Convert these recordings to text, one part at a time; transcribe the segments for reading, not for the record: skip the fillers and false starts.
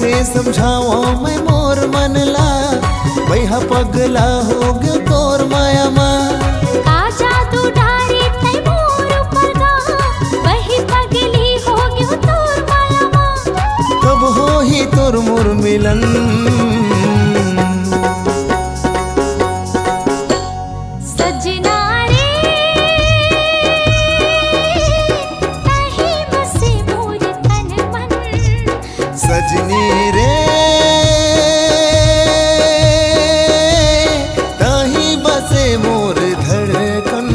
कैसे समझाओ मैं मोर मनला वह पगला हो गयो तोर माया माँ का जादू डारी तै मोर ऊपर गा वही पगली हो गयो तोर माया माँ कब हो ही तोर मोर मिलन सजना रे कहीं बसे मोर तन मन सजनी रे ताही बसे मोर धड़कन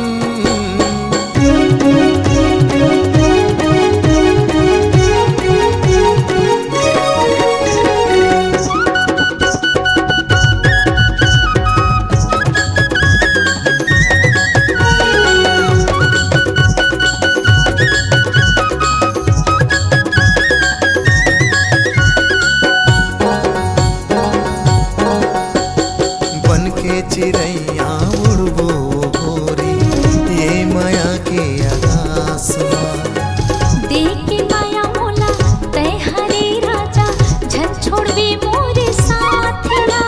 चिड़ैया उड़बो गोरी ये माया के आकाश देख के माया मोला तै हरे राजा झन छोड़वे मोरे साथिया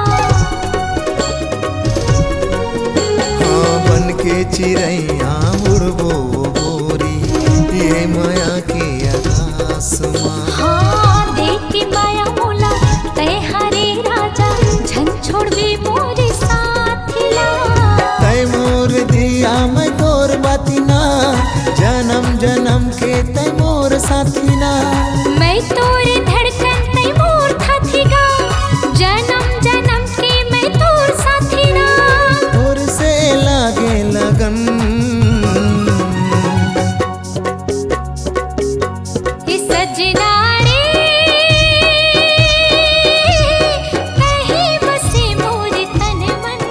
हाँ बन के चिड़ैया उड़बो गोरी ये माया के आकाश हाँ देख के माया मोला तै हरे राजा झन छोड़वे मोरे साथिया तै मोर दिया मैं तोर बातिना जन्म जन्म के तै मोर साथिना मैं तोरे धड़कन तै मोर साथीगा जन्म जन्म के मैं तोर साथीना तोर से लागे लगन हे सजना रे कहीं बसे मोर तन मन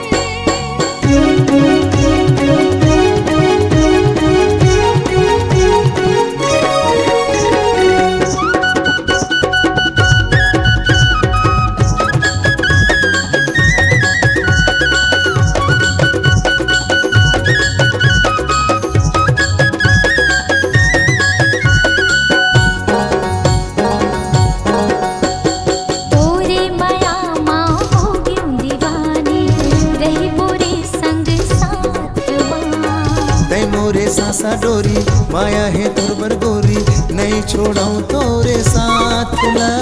तोरे माया माँ हो गयूं दीवानी रही बोरे संग साथ माँ तै मोरे सासा डोरी माया है तोर बर गोरी नहीं छोड़ाऊं तोरे साथ ला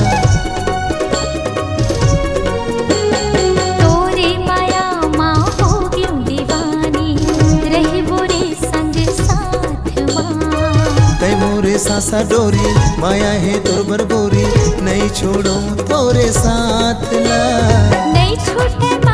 तोरे माया माँ हो गयूं दीवानी रही बोरे संग साथ माँ तै मोरे सासा डोरी माया है तोर बर गोरी नहीं छोड़ाऊं तोरे साथ ला नहीं छूटे